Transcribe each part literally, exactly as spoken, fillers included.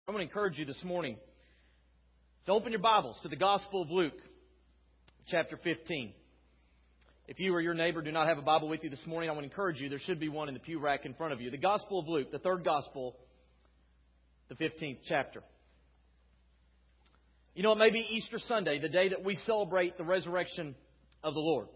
I'm going to encourage you this morning to open your Bibles to the Gospel of Luke, chapter fifteen. If you or your neighbor do not have a Bible with you this morning, I want to encourage you. There should be one in the pew rack in front of you. The Gospel of Luke, the third Gospel, the fifteenth chapter. You know, it may be Easter Sunday, the day that we celebrate the resurrection of the Lord.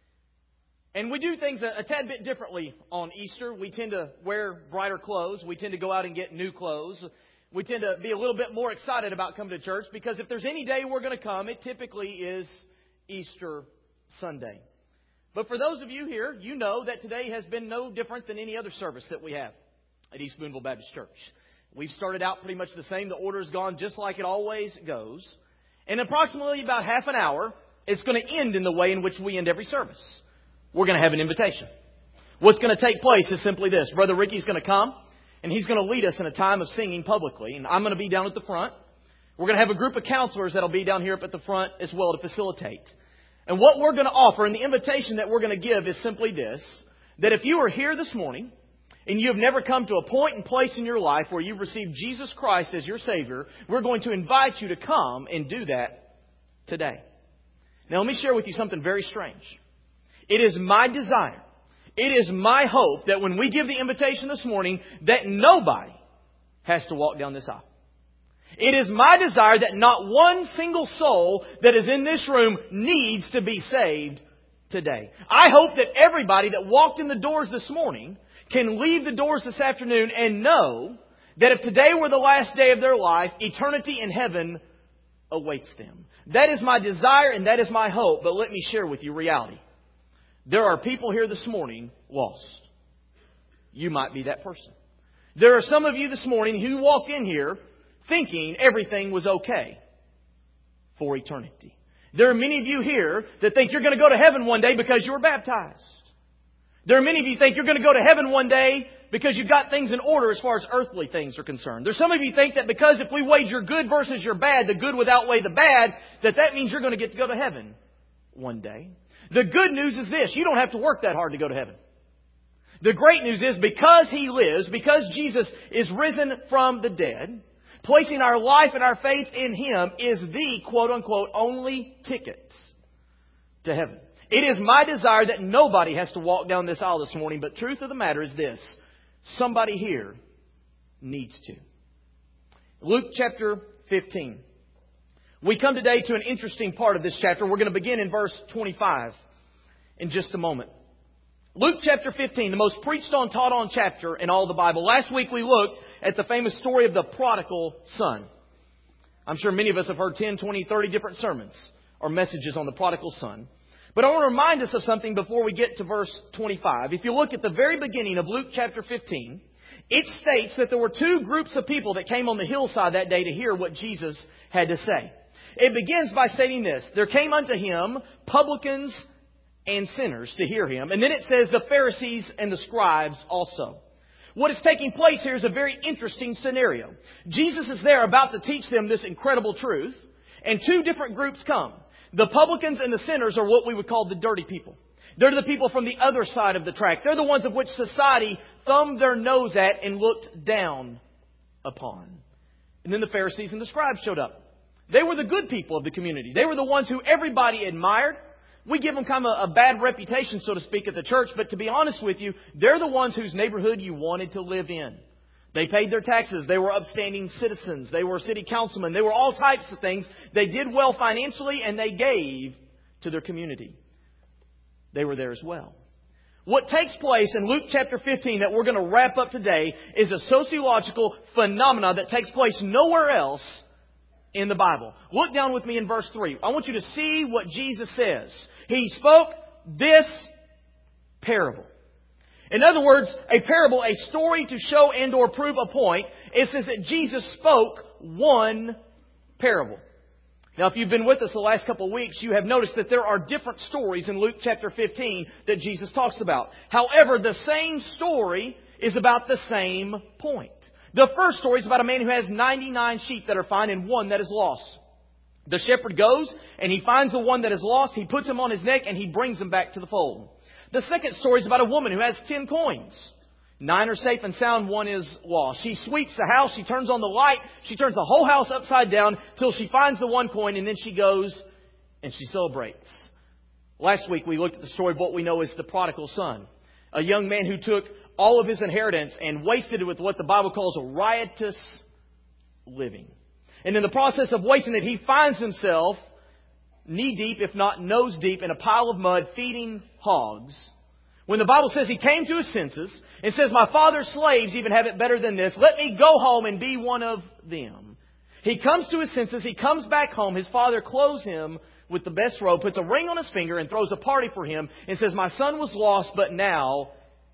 And we do things a, a tad bit differently on Easter. We tend to wear brighter clothes. We tend to go out and get new clothes. We tend to be a little bit more excited about coming to church because if there's any day we're going to come, it typically is Easter Sunday. But for those of you here, you know that today has been no different than any other service that we have at East Boonville Baptist Church. We've started out pretty much the same. The order has gone just like it always goes. In approximately about half an hour, it's going to end in the way in which we end every service. We're going to have an invitation. What's going to take place is simply this. Brother Ricky's going to come, and he's going to lead us in a time of singing publicly. And I'm going to be down at the front. We're going to have a group of counselors that will be down here up at the front as well to facilitate. And what we're going to offer, and the invitation that we're going to give is simply this, that if you are here this morning and you have never come to a point and place in your life where you've received Jesus Christ as your Savior, we're going to invite you to come and do that today. Now let me share with you something very strange. It is my desire, it is my hope that when we give the invitation this morning, that nobody has to walk down this aisle. It is my desire that not one single soul that is in this room needs to be saved today. I hope that everybody that walked in the doors this morning can leave the doors this afternoon and know that if today were the last day of their life, eternity in heaven awaits them. That is my desire and that is my hope. But let me share with you reality. There are people here this morning lost. You might be that person. There are some of you this morning who walked in here thinking everything was okay for eternity. There are many of you here that think you're going to go to heaven one day because you were baptized. There are many of you who think you're going to go to heaven one day because you've got things in order as far as earthly things are concerned. There's some of you who think that because if we weighed your good versus your bad, the good would outweigh the bad, that that means you're going to get to go to heaven one day. The good news is this. You don't have to work that hard to go to heaven. The great news is because He lives, because Jesus is risen from the dead, placing our life and our faith in Him is the quote-unquote only ticket to heaven. It is my desire that nobody has to walk down this aisle this morning, but truth of the matter is this. Somebody here needs to. Luke chapter fifteen. We come today to an interesting part of this chapter. We're going to begin in verse twenty-five in just a moment. Luke chapter fifteen, the most preached on, taught on chapter in all the Bible. Last week we looked at the famous story of the prodigal son. I'm sure many of us have heard ten, twenty, thirty different sermons or messages on the prodigal son. But I want to remind us of something before we get to verse twenty-five. If you look at the very beginning of Luke chapter fifteen, it states that there were two groups of people that came on the hillside that day to hear what Jesus had to say. It begins by stating this. There came unto Him publicans and sinners to hear Him. And then it says the Pharisees and the scribes also. What is taking place here is a very interesting scenario. Jesus is there about to teach them this incredible truth. And two different groups come. The publicans and the sinners are what we would call the dirty people. They're the people from the other side of the track. They're the ones of which society thumbed their nose at and looked down upon. And then the Pharisees and the scribes showed up. They were the good people of the community. They were the ones who everybody admired. We give them kind of a, a bad reputation, so to speak, at the church. But to be honest with you, they're the ones whose neighborhood you wanted to live in. They paid their taxes. They were upstanding citizens. They were city councilmen. They were all types of things. They did well financially and they gave to their community. They were there as well. What takes place in Luke chapter fifteen that we're going to wrap up today is a sociological phenomenon that takes place nowhere else in the Bible. Look down with me in verse three. I want you to see what Jesus says. He spoke this parable. In other words, a parable, a story to show and or prove a point. It says that Jesus spoke one parable. Now, if you've been with us the last couple of weeks, you have noticed that there are different stories in Luke chapter fifteen that Jesus talks about. However, the same story is about the same point. The first story is about a man who has ninety-nine sheep that are fine and one that is lost. The shepherd goes and he finds the one that is lost. He puts him on his neck and he brings him back to the fold. The second story is about a woman who has ten coins. Nine are safe and sound, one is lost. She sweeps the house, she turns on the light, she turns the whole house upside down till she finds the one coin, and then she goes and she celebrates. Last week we looked at the story of what we know as the prodigal son. A young man who took all of his inheritance and wasted it with what the Bible calls a riotous living. And in the process of wasting it, he finds himself knee-deep, if not nose-deep, in a pile of mud feeding hogs. When the Bible says he came to his senses and says, my father's slaves even have it better than this. Let me go home and be one of them. He comes to his senses. He comes back home. His father clothes him with the best robe, puts a ring on his finger and throws a party for him and says, my son was lost, but now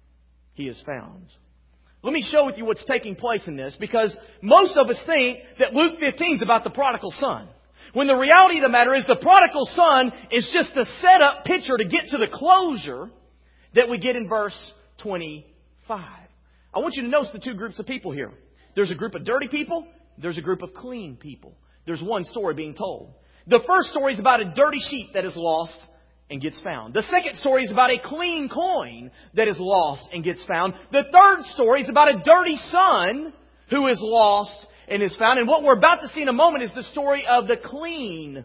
he is found. Let me show with you what's taking place in this, because most of us think that Luke fifteen is about the prodigal son. When the reality of the matter is the prodigal son is just the setup picture to get to the closure that we get in verse twenty-five. I want you to notice the two groups of people here. There's a group of dirty people. There's a group of clean people. There's one story being told. The first story is about a dirty sheep that is lost and gets found. The second story is about a clean coin that is lost and gets found. The third story is about a dirty son who is lost and is found. And what we're about to see in a moment is the story of the clean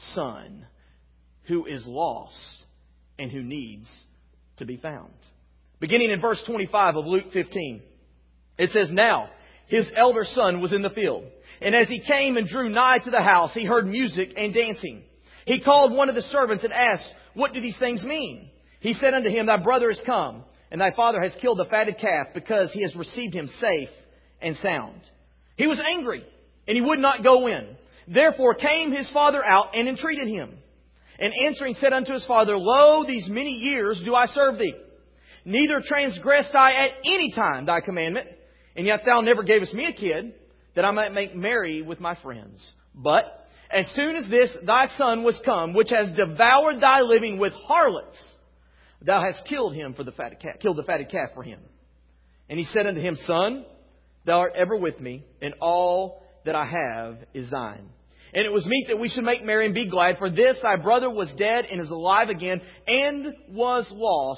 son who is lost and who needs to be found. Beginning in verse twenty-five of Luke fifteen, it says, now his elder son was in the field, and as he came and drew nigh to the house, he heard music and dancing. He called one of the servants and asked, what do these things mean? He said unto him, thy brother is come, and thy father has killed the fatted calf, because he has received him safe and sound. He was angry, and he would not go in. Therefore came his father out and entreated him. And answering said unto his father, lo, these many years do I serve thee. Neither transgressed I at any time thy commandment, and yet thou never gavest me a kid, that I might make merry with my friends. But as soon as this thy son was come, which has devoured thy living with harlots, thou hast killed him for the fatted calf, killed the fatted calf for him. And he said unto him, son, thou art ever with me, and all that I have is thine. And it was meet that we should make merry and be glad, for this thy brother was dead and is alive again, and was lost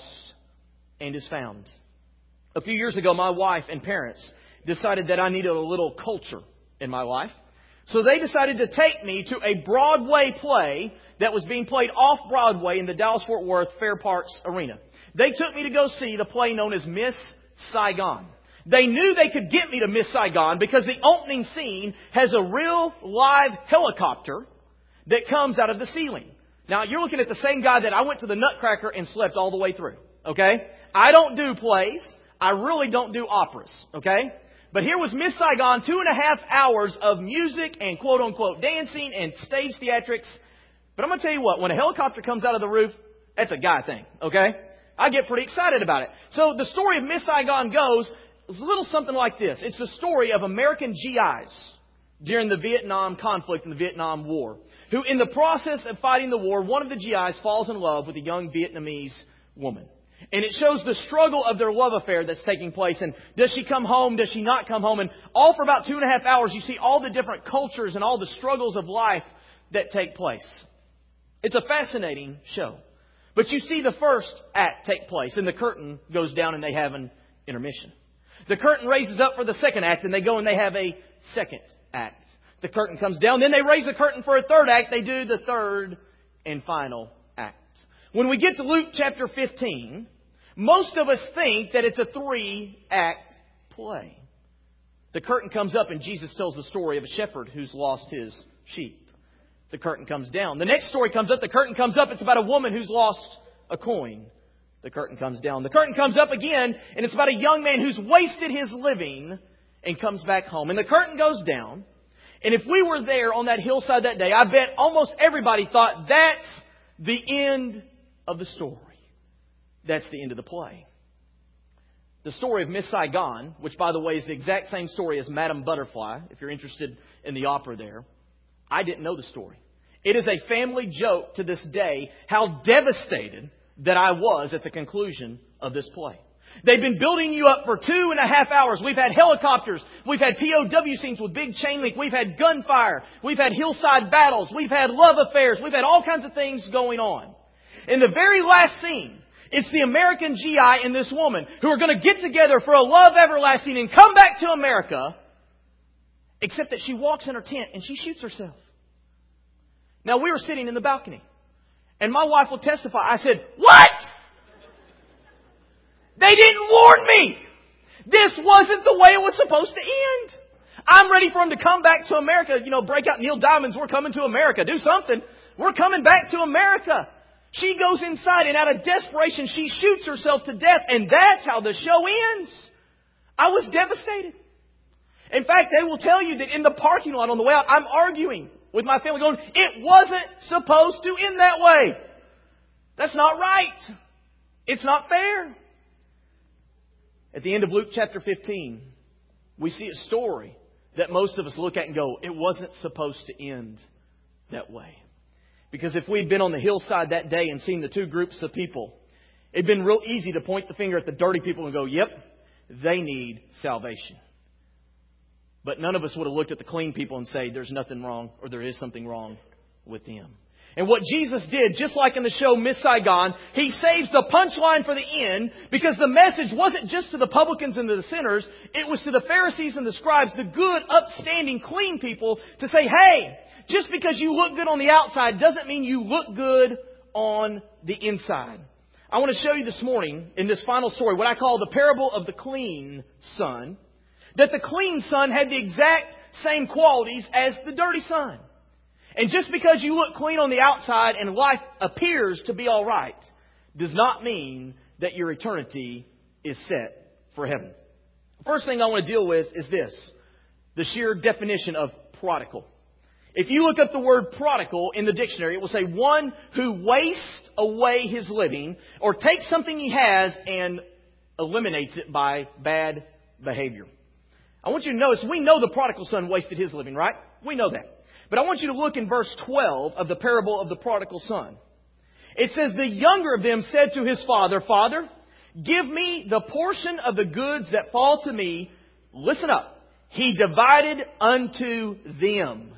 and is found. A few years ago, my wife and parents decided that I needed a little culture in my life. So they decided to take me to a Broadway play that was being played off-Broadway in the Dallas-Fort Worth Fair Parks Arena. They took me to go see the play known as Miss Saigon. They knew they could get me to Miss Saigon because the opening scene has a real live helicopter that comes out of the ceiling. Now, you're looking at the same guy that I went to the Nutcracker and slept all the way through. Okay? I don't do plays. I really don't do operas. Okay? But here was Miss Saigon, two and a half hours of music and quote-unquote dancing and stage theatrics. But I'm going to tell you what, when a helicopter comes out of the roof, that's a guy thing. Okay? I get pretty excited about it. So the story of Miss Saigon goes, it's a little something like this. It's the story of American G Is during the Vietnam conflict and the Vietnam War, who in the process of fighting the war, one of the G Is falls in love with a young Vietnamese woman. And it shows the struggle of their love affair that's taking place. And does she come home? Does she not come home? And all for about two and a half hours, you see all the different cultures and all the struggles of life that take place. It's a fascinating show. But you see the first act take place, and the curtain goes down and they have an intermission. The curtain raises up for the second act, and they go and they have a second act. The curtain comes down, then they raise the curtain for a third act. They do the third and final act. When we get to Luke chapter fifteen, most of us think that it's a three-act play. The curtain comes up and Jesus tells the story of a shepherd who's lost his sheep. The curtain comes down. The next story comes up. The curtain comes up. It's about a woman who's lost a coin. The curtain comes down. The curtain comes up again, and it's about a young man who's wasted his living and comes back home. And the curtain goes down. And if we were there on that hillside that day, I bet almost everybody thought that's the end of the story. That's the end of the play. The story of Miss Saigon, which, by the way, is the exact same story as Madame Butterfly, if you're interested in the opera there, I didn't know the story. It is a family joke to this day how devastated that I was at the conclusion of this play. They've been building you up for two and a half hours. We've had helicopters. We've had P O W scenes with big chain link. We've had gunfire. We've had hillside battles. We've had love affairs. We've had all kinds of things going on. In the very last scene, It's the American G I and this woman who are going to get together for a love everlasting and come back to America, except that she walks in her tent and she shoots herself. Now, we were sitting in the balcony, and my wife will testify. I said, "What? They didn't warn me. This wasn't the way it was supposed to end. I'm ready for him to come back to America. You know, break out Neil Diamond's We're Coming to America. Do something. We're coming back to America." She goes inside, and out of desperation, she shoots herself to death. And that's how the show ends. I was devastated. In fact, they will tell you that in the parking lot on the way out, I'm arguing with my family going, it wasn't supposed to end that way. That's not right. It's not fair. At the end of Luke chapter fifteen, we see a story that most of us look at and go, it wasn't supposed to end that way. Because if we'd been on the hillside that day and seen the two groups of people, it'd been real easy to point the finger at the dirty people and go, yep, they need salvation. But none of us would have looked at the clean people and say, there's nothing wrong, or there is something wrong with them. And what Jesus did, just like in the show Miss Saigon, He saves the punchline for the end, because the message wasn't just to the publicans and to the sinners. It was to the Pharisees and the scribes, the good, upstanding, clean people, to say, hey, just because you look good on the outside doesn't mean you look good on the inside. I want to show you this morning, in this final story, what I call the parable of the clean son, that the clean son had the exact same qualities as the dirty son. And just because you look clean on the outside and life appears to be all right, does not mean that your eternity is set for heaven. The first thing I want to deal with is this, the sheer definition of prodigal. If you look up the word prodigal in the dictionary, it will say one who wastes away his living or takes something he has and eliminates it by bad behavior. I want you to notice, we know the prodigal son wasted his living, right? We know that. But I want you to look in verse twelve of the parable of the prodigal son. It says, the younger of them said to his father, Father, give me the portion of the goods that fall to me. Listen up. He divided unto them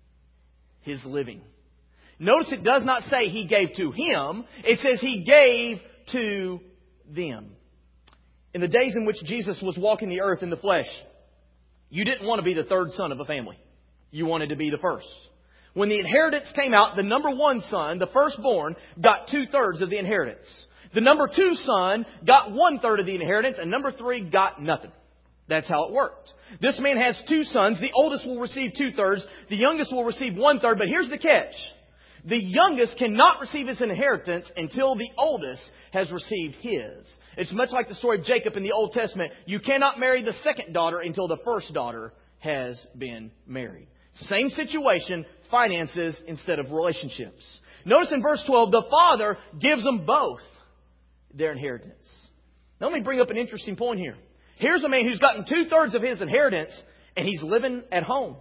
his living. Notice it does not say he gave to him. It says he gave to them. In the days in which Jesus was walking the earth in the flesh, you didn't want to be the third son of a family. You wanted to be the first. When the inheritance came out, the number one son, the firstborn, got two-thirds of the inheritance. The number two son got one-third of the inheritance, and number three got nothing. That's how it worked. This man has two sons. The oldest will receive two-thirds. The youngest will receive one-third. But here's the catch. The youngest cannot receive his inheritance until the oldest has received his. It's much like the story of Jacob in the Old Testament. You cannot marry the second daughter until the first daughter has been married. Same situation, finances instead of relationships. Notice in verse twelve, the father gives them both their inheritance. Now let me bring up an interesting point here. Here's a man who's gotten two-thirds of his inheritance, and he's living at home.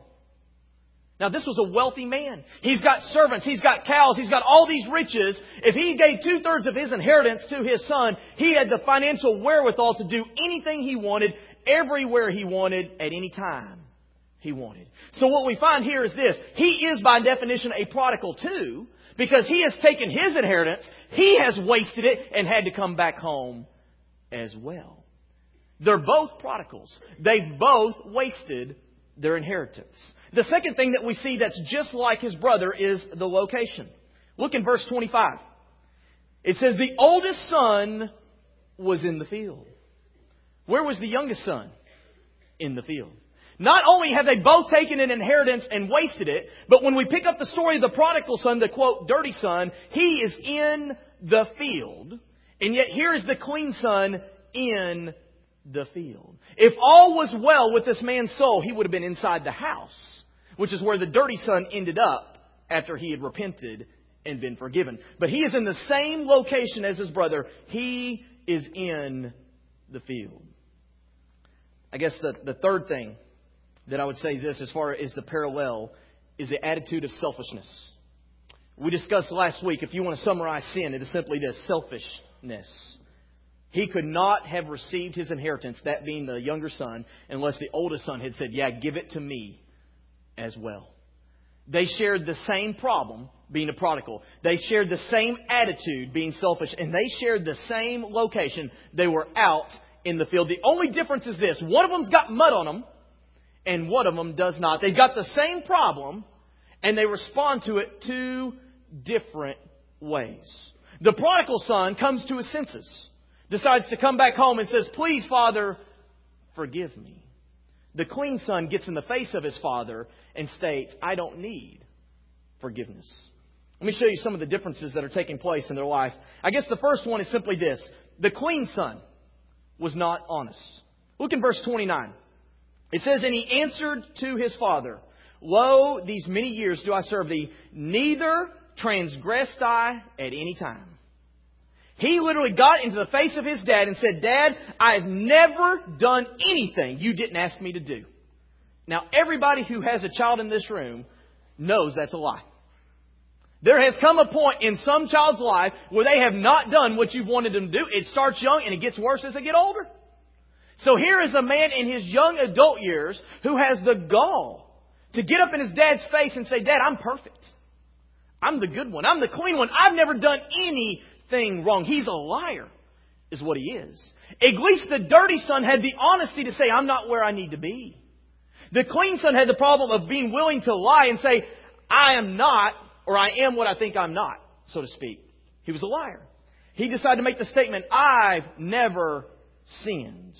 Now, this was a wealthy man. He's got servants. He's got cows. He's got all these riches. If he gave two-thirds of his inheritance to his son, he had the financial wherewithal to do anything he wanted, everywhere he wanted, at any time he wanted. So what we find here is this. He is, by definition, a prodigal too, because he has taken his inheritance, he has wasted it, and had to come back home as well. They're both prodigals. They've both wasted their inheritance. The second thing that we see that's just like his brother is the location. Look in verse twenty-five. It says, the oldest son was in the field. Where was the youngest son? In the field. Not only have they both taken an inheritance and wasted it, but when we pick up the story of the prodigal son, the quote, dirty son, he is in the field. And yet here is the clean son in the field. If all was well with this man's soul, he would have been inside the house, which is where the dirty son ended up after he had repented and been forgiven. But he is in the same location as his brother. He is in the field. I guess the, the third thing that I would say is this, as far as the parallel, is the attitude of selfishness. We discussed last week, if you want to summarize sin, it is simply this, selfishness. He could not have received his inheritance, that being the younger son, unless the oldest son had said, yeah, give it to me as well. They shared the same problem, being a prodigal. They shared the same attitude, being selfish. And they shared the same location. They were out in the field. The only difference is this. One of them's got mud on them, and one of them does not. They've got the same problem, and they respond to it two different ways. The prodigal son comes to his senses, decides to come back home and says, "Please, Father, forgive me." The clean son gets in the face of his father and states, "I don't need forgiveness." Let me show you some of the differences that are taking place in their life. I guess the first one is simply this. The clean son was not honest. Look in verse twenty-nine. It says, "And he answered to his father, Lo, these many years do I serve thee, neither transgressed I at any time." He literally got into the face of his dad and said, "Dad, I've never done anything you didn't ask me to do." Now, everybody who has a child in this room knows that's a lie. There has come a point in some child's life where they have not done what you've wanted them to do. It starts young and it gets worse as they get older. So here is a man in his young adult years who has the gall to get up in his dad's face and say, "Dad, I'm perfect. I'm the good one. I'm the clean one. I've never done anything wrong." He's a liar, is what he is. At least the dirty son had the honesty to say, "I'm not where I need to be." The clean son had the problem of being willing to lie and say, "I am not, or I am what I think I'm not," so to speak. He was a liar. He decided to make the statement, "I've never sinned."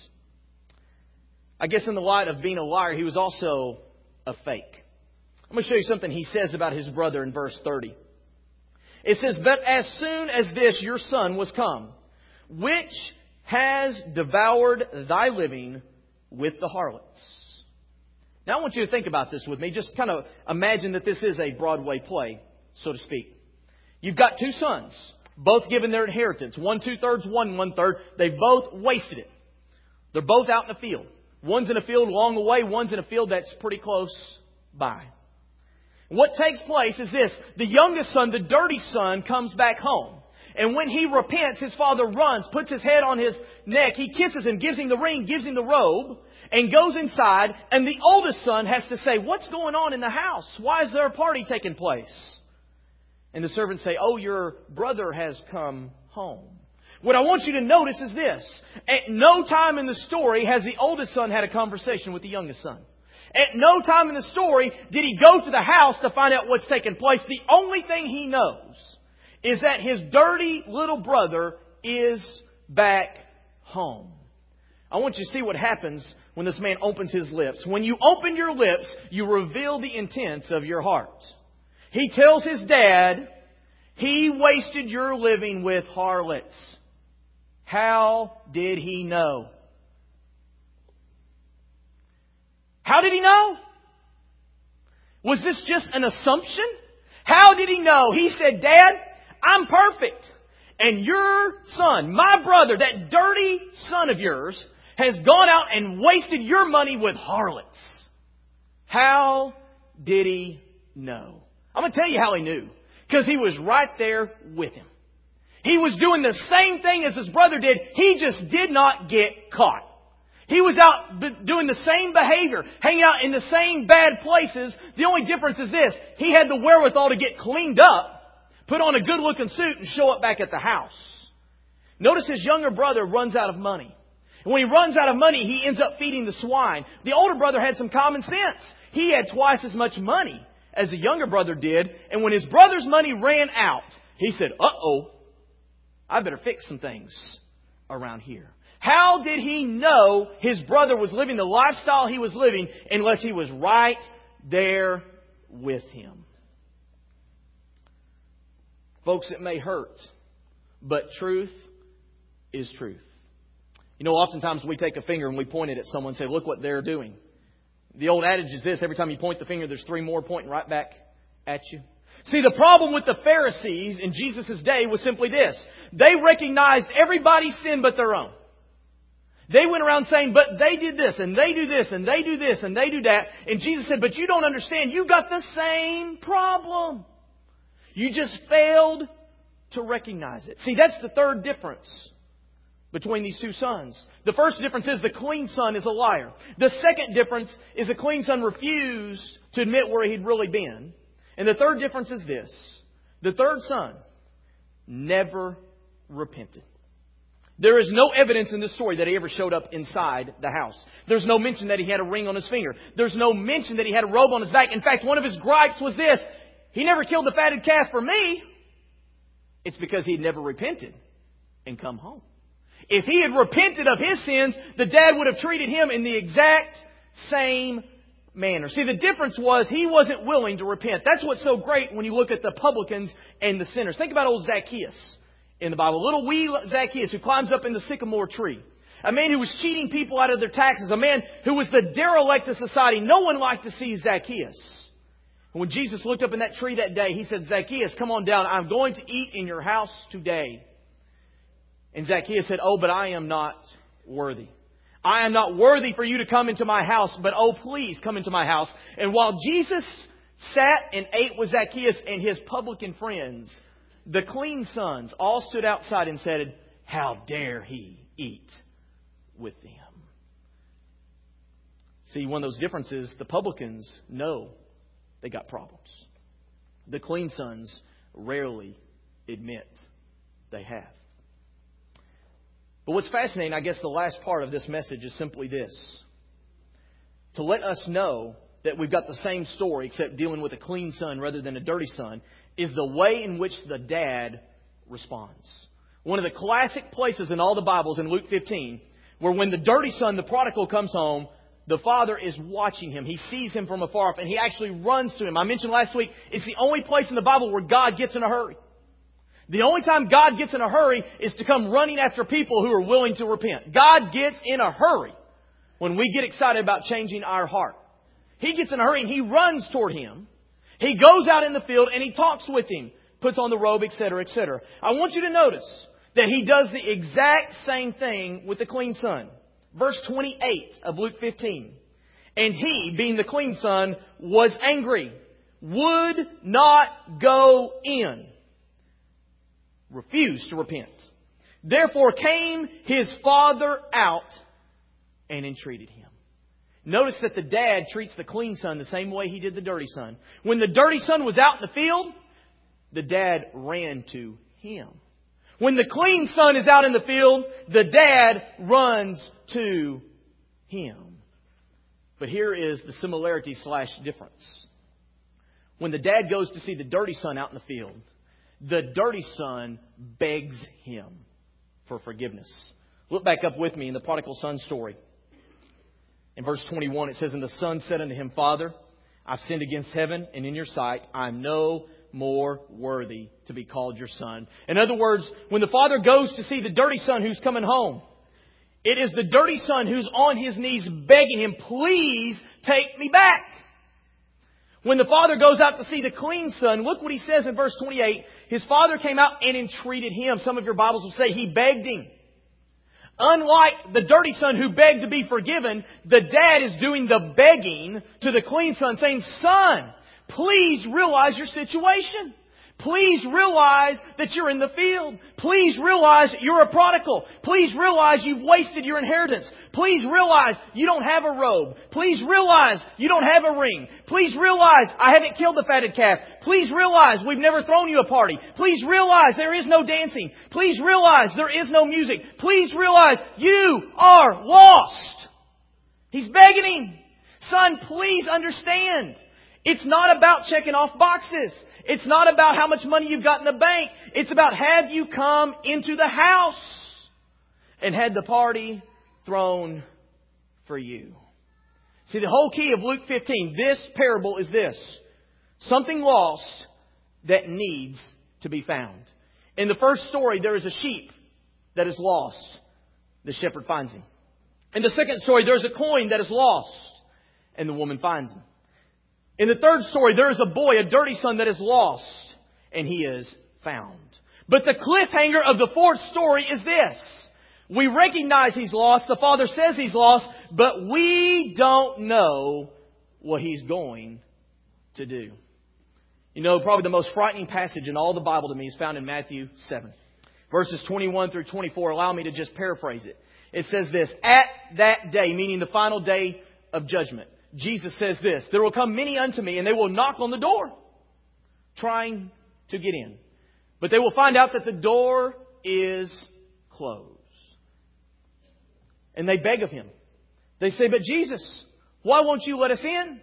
I guess in the light of being a liar, he was also a fake. I'm going to show you something he says about his brother in verse thirty. It says, "But as soon as this your son was come, which has devoured thy living with the harlots." Now I want you to think about this with me. Just kind of imagine that this is a Broadway play, so to speak. You've got two sons, both given their inheritance. One two-thirds, one one-third. They've both wasted it. They're both out in the field. One's in a field long away. One's in a field that's pretty close by. What takes place is this. The youngest son, the dirty son, comes back home. And when he repents, his father runs, puts his head on his neck. He kisses him, gives him the ring, gives him the robe, and goes inside. And the oldest son has to say, "What's going on in the house? Why is there a party taking place?" And the servants say, "Oh, your brother has come home." What I want you to notice is this. At no time in the story has the oldest son had a conversation with the youngest son. At no time in the story did he go to the house to find out what's taking place. The only thing he knows is that his dirty little brother is back home. I want you to see what happens when this man opens his lips. When you open your lips, you reveal the intents of your heart. He tells his dad, "He wasted your living with harlots." How did he know? How did he know? Was this just an assumption? How did he know? He said, "Dad, I'm perfect. And your son, my brother, that dirty son of yours, has gone out and wasted your money with harlots." How did he know? I'm going to tell you how he knew. Because he was right there with him. He was doing the same thing as his brother did. He just did not get caught. He was out doing the same behavior, hanging out in the same bad places. The only difference is this. He had the wherewithal to get cleaned up, put on a good-looking suit, and show up back at the house. Notice his younger brother runs out of money. And when he runs out of money, he ends up feeding the swine. The older brother had some common sense. He had twice as much money as the younger brother did. And when his brother's money ran out, he said, "Uh-oh, I better fix some things around here." How did he know his brother was living the lifestyle he was living unless he was right there with him? Folks, it may hurt, but truth is truth. You know, oftentimes we take a finger and we point it at someone and say, "Look what they're doing." The old adage is this: every time you point the finger, there's three more pointing right back at you. See, the problem with the Pharisees in Jesus' day was simply this. They recognized everybody's sin but their own. They went around saying, "But they did this, and they do this, and they do this, and they do that." And Jesus said, "But you don't understand. You got the same problem. You just failed to recognize it." See, that's the third difference between these two sons. The first difference is the clean son is a liar. The second difference is the clean son refused to admit where he'd really been. And the third difference is this. The third son never repented. There is no evidence in this story that he ever showed up inside the house. There's no mention that he had a ring on his finger. There's no mention that he had a robe on his back. In fact, one of his gripes was this: he never killed the fatted calf for me. It's because he had never repented and come home. If he had repented of his sins, the dad would have treated him in the exact same manner. See, the difference was he wasn't willing to repent. That's what's so great when you look at the publicans and the sinners. Think about old Zacchaeus in the Bible. Little wee Zacchaeus who climbs up in the sycamore tree. A man who was cheating people out of their taxes. A man who was the derelict of society. No one liked to see Zacchaeus. And when Jesus looked up in that tree that day, He said, Zacchaeus, come on down. I'm going to eat in your house today. And Zacchaeus said, oh, but I am not worthy. I am not worthy for you to come into my house, but oh, please come into my house. And while Jesus sat and ate with Zacchaeus and his publican friends, the clean sons all stood outside and said, how dare he eat with them? See, one of those differences, the publicans know they got problems. The clean sons rarely admit they have. But what's fascinating, I guess the last part of this message is simply this. To let us know that we've got the same story except dealing with a clean son rather than a dirty son is the way in which the dad responds. One of the classic places in all the Bibles in Luke fifteen where when the dirty son, the prodigal, comes home, the father is watching him. He sees him from afar off and he actually runs to him. I mentioned last week, it's the only place in the Bible where God gets in a hurry. The only time God gets in a hurry is to come running after people who are willing to repent. God gets in a hurry when we get excited about changing our heart. He gets in a hurry and He runs toward him. He goes out in the field and He talks with him, puts on the robe, et cetera, et cetera. I want you to notice that He does the exact same thing with the clean son. Verse twenty-eight of Luke fifteen. And he, being the clean son, was angry, would not go in. Refused to repent. Therefore came his father out and entreated him. Notice that the dad treats the clean son the same way he did the dirty son. When the dirty son was out in the field, the dad ran to him. When the clean son is out in the field, the dad runs to him. But here is the similarity slash difference. When the dad goes to see the dirty son out in the field, the dirty son begs him for forgiveness. Look back up with me in the prodigal son story. In verse twenty-one, it says, And the son said unto him, Father, I've sinned against heaven and in your sight. I'm no more worthy to be called your son. In other words, when the father goes to see the dirty son who's coming home, it is the dirty son who's on his knees begging him, please take me back. When the father goes out to see the clean son, look what he says in verse twenty-eight. His father came out and entreated him. Some of your Bibles will say he begged him. Unlike the dirty son who begged to be forgiven, the dad is doing the begging to the clean son, saying, Son, please realize your situation. Please realize that you're in the field. Please realize you're a prodigal. Please realize you've wasted your inheritance. Please realize you don't have a robe. Please realize you don't have a ring. Please realize I haven't killed the fatted calf. Please realize we've never thrown you a party. Please realize there is no dancing. Please realize there is no music. Please realize you are lost. He's begging him. Son, please understand. It's not about checking off boxes. It's not about how much money you've got in the bank. It's about have you come into the house and had the party thrown for you. See, the whole key of Luke fifteen, this parable is this. Something lost that needs to be found. In the first story, there is a sheep that is lost. The shepherd finds him. In the second story, there's a coin that is lost and the woman finds him. In the third story, there is a boy, a dirty son that is lost, and he is found. But the cliffhanger of the fourth story is this. We recognize he's lost. The father says he's lost, but we don't know what he's going to do. You know, probably the most frightening passage in all the Bible to me is found in Matthew seven. Verses twenty-one through twenty-four. Allow me to just paraphrase it. It says this, At that day, meaning the final day of judgment, Jesus says this, There will come many unto me, and they will knock on the door. trying to get in. But they will find out that the door is closed. And they beg of Him. They say, but Jesus, why won't you let us in?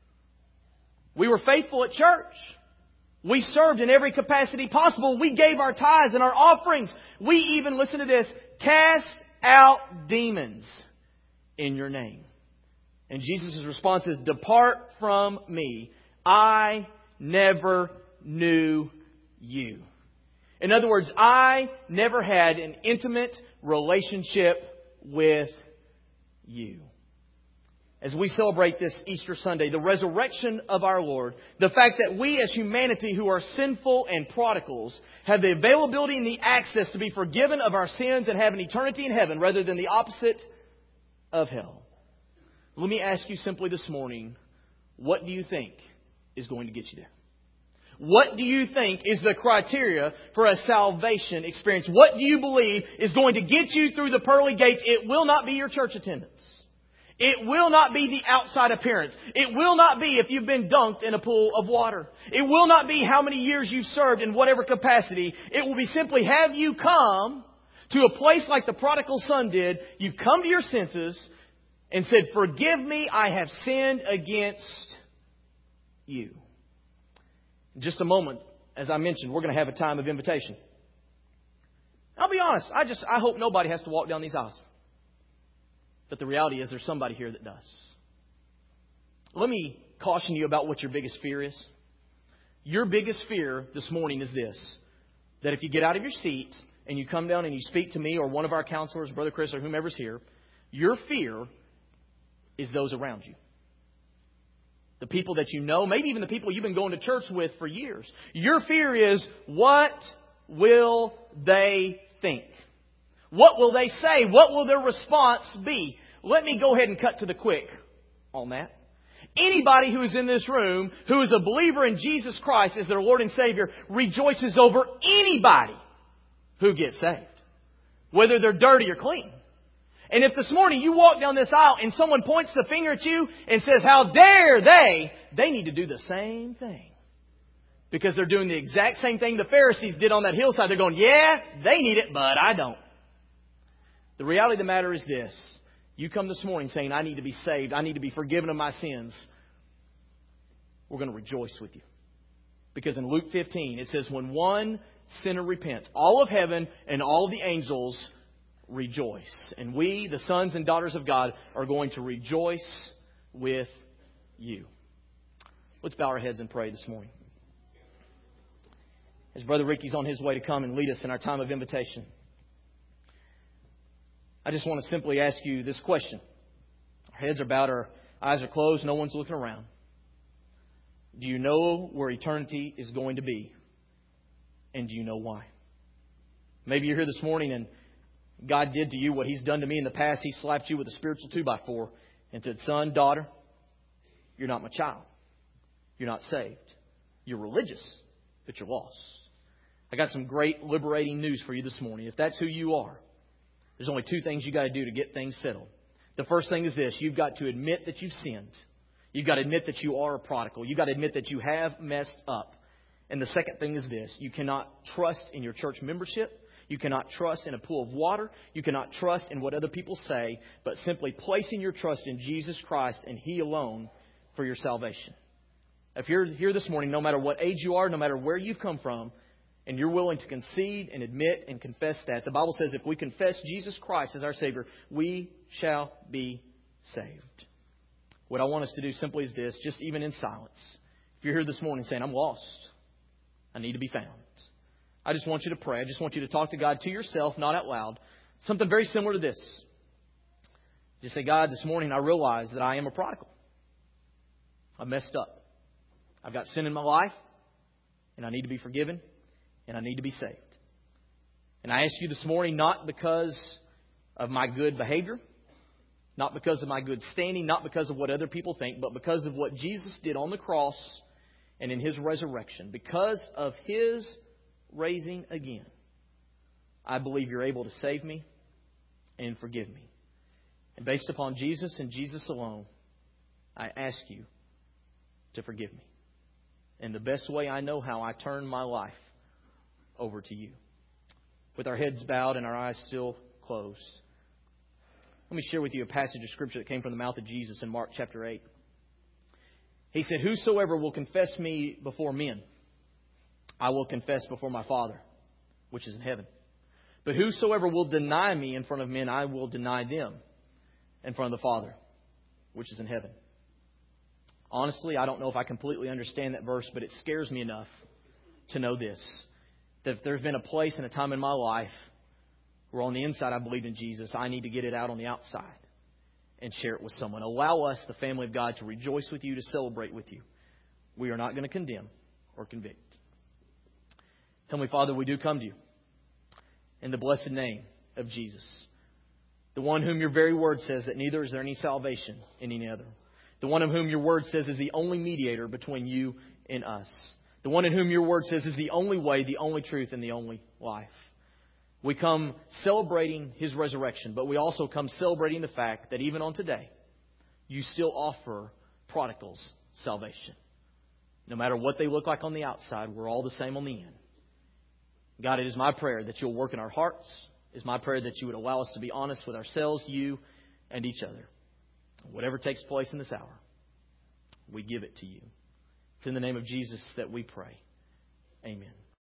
We were faithful at church. We served in every capacity possible. We gave our tithes and our offerings. We even, listen to this, cast out demons in your name. And Jesus' response is, depart from me. I never knew you. In other words, I never had an intimate relationship with you. As we celebrate this Easter Sunday, the resurrection of our Lord, the fact that we as humanity who are sinful and prodigals have the availability and the access to be forgiven of our sins and have an eternity in heaven rather than the opposite of hell. Let me ask you simply this morning, what do you think is going to get you there? What do you think is the criteria for a salvation experience? What do you believe is going to get you through the pearly gates? It will not be your church attendance. It will not be the outside appearance. It will not be if you've been dunked in a pool of water. It will not be how many years you've served in whatever capacity. It will be simply, have you come to a place like the prodigal son did? You've come to your senses and said, forgive me, I have sinned against you. In just a moment, as I mentioned, we're going to have a time of invitation. I'll be honest, I just I hope nobody has to walk down these aisles. But the reality is there's somebody here that does. Let me caution you about what your biggest fear is. Your biggest fear this morning is this, that if you get out of your seat and you come down and you speak to me or one of our counselors, Brother Chris or whomever's here, your fear is those around you. The people that you know, maybe even the people you've been going to church with for years. Your fear is, what will they think? What will they say? What will their response be? Let me go ahead and cut to the quick on that. Anybody who is in this room who is a believer in Jesus Christ as their Lord and Savior rejoices over anybody who gets saved, whether they're dirty or clean. And if this morning you walk down this aisle and someone points the finger at you and says, how dare they, they need to do the same thing. Because they're doing the exact same thing the Pharisees did on that hillside. They're going, yeah, they need it, but I don't. The reality of the matter is this. You come this morning saying, I need to be saved. I need to be forgiven of my sins. We're going to rejoice with you. Because in Luke fifteen, it says, when one sinner repents, all of heaven and all of the angels rejoice. And we, the sons and daughters of God, are going to rejoice with you. Let's bow our heads and pray this morning. As Brother Ricky's on his way to come and lead us in our time of invitation, I just want to simply ask you this question. Our heads are bowed, our eyes are closed, no one's looking around. Do you know where eternity is going to be? And do you know why? Maybe you're here this morning and God did to you what He's done to me in the past. He slapped you with a spiritual two by four and said, son, daughter, you're not my child. You're not saved. You're religious, but you're lost. I got some great liberating news for you this morning. If that's who you are, there's only two things you got to do to get things settled. The first thing is this. You've got to admit that you've sinned. You've got to admit that you are a prodigal. You've got to admit that you have messed up. And the second thing is this. You cannot trust in your church membership. You cannot trust in a pool of water. You cannot trust in what other people say, but simply placing your trust in Jesus Christ and He alone for your salvation. If you're here this morning, no matter what age you are, no matter where you've come from, and you're willing to concede and admit and confess that, the Bible says if we confess Jesus Christ as our Savior, we shall be saved. What I want us to do simply is this, just even in silence. If you're here this morning saying, I'm lost, I need to be found, I just want you to pray. I just want you to talk to God to yourself, not out loud. Something very similar to this. Just say, God, this morning I realize that I am a prodigal. I messed up. I've got sin in my life, and I need to be forgiven. And I need to be saved. And I ask you this morning, not because of my good behavior, not because of my good standing, not because of what other people think, but because of what Jesus did on the cross and in His resurrection. Because of His raising again, I believe You're able to save me and forgive me. And based upon Jesus and Jesus alone, I ask You to forgive me. And the best way I know how, I turn my life over to you. With our heads bowed and our eyes still closed, let me share with you a passage of Scripture that came from the mouth of Jesus in Mark chapter eight. He said, "Whosoever will confess me before men, I will confess before my Father, which is in heaven. But whosoever will deny me in front of men, I will deny them in front of the Father, which is in heaven." Honestly, I don't know if I completely understand that verse, but it scares me enough to know this. That if there's been a place and a time in my life where on the inside I believed in Jesus, I need to get it out on the outside and share it with someone. Allow us, the family of God, to rejoice with you, to celebrate with you. We are not going to condemn or convict. Heavenly Father, we do come to you in the blessed name of Jesus, the one whom your very word says that neither is there any salvation in any other. The one of whom your word says is the only mediator between you and us. The one in whom your word says is the only way, the only truth, and the only life. We come celebrating His resurrection, but we also come celebrating the fact that even on today, you still offer prodigals salvation. No matter what they look like on the outside, we're all the same on the end. God, it is my prayer that you'll work in our hearts. It is my prayer that you would allow us to be honest with ourselves, you, and each other. Whatever takes place in this hour, we give it to you. It's in the name of Jesus that we pray. Amen.